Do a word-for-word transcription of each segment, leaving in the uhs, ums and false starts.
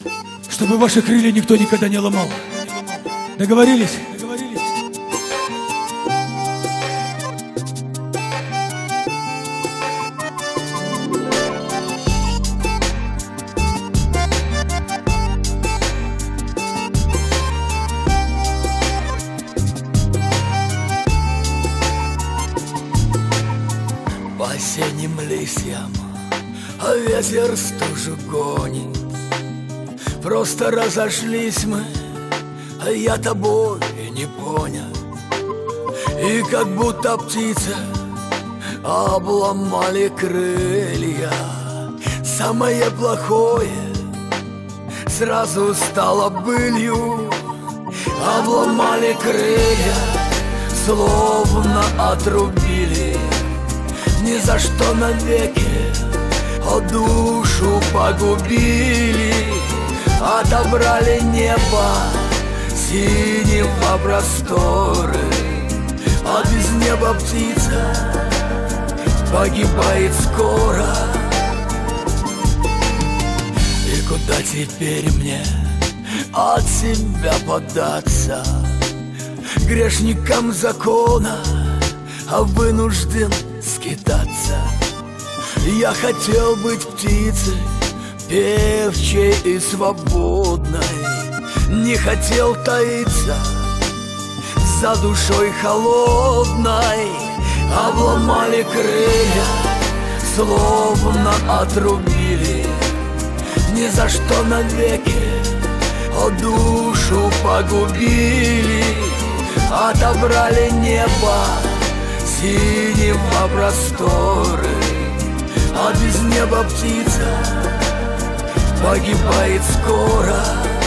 чтобы ваши крылья никто никогда не ломал. Договорились? Договорились. По осенним листьям ветер стужу гонит. Просто разошлись мы, а я тобой не понял. И как будто птицы обломали крылья. Самое плохое сразу стало былью. Обломали крылья, словно отрубили. Ни за что навеки, а душу погубили. Отобрали небо, синего просторы, а без неба птица погибает скоро. И куда теперь мне от себя податься? Грешникам закона, а вынужден скитаться. Я хотел быть птицей, певчей и свободной, не хотел таиться за душой холодной. Обломали крылья, словно отрубили. Ни за что навеки, а душу погубили. Отобрали небо, синего просторы, а без неба птица погибает скоро.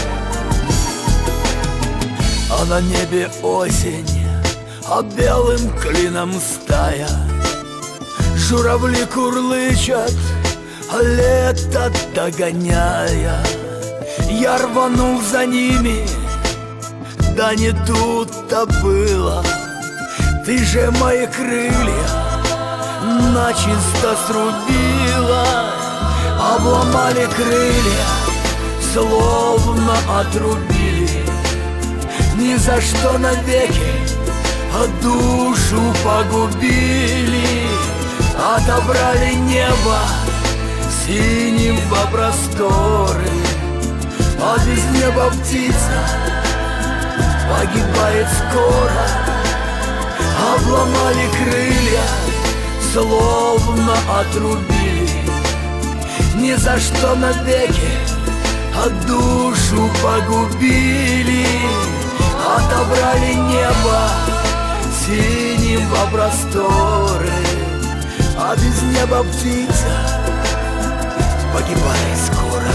А на небе осень, а белым клином стая. Журавли курлычат, а лето догоняя. Я рванул за ними, да не тут-то было. Ты же мои крылья начисто срубила. Обломали крылья, словно отрубили. Ни за что навеки, а душу погубили. Отобрали небо, синего просторы, а без неба птица погибает скоро. Обломали крылья, словно отрубили. Ни за что навеки, а душу погубили. Отобрали небо, синего просторы, а без неба птица погибает скоро.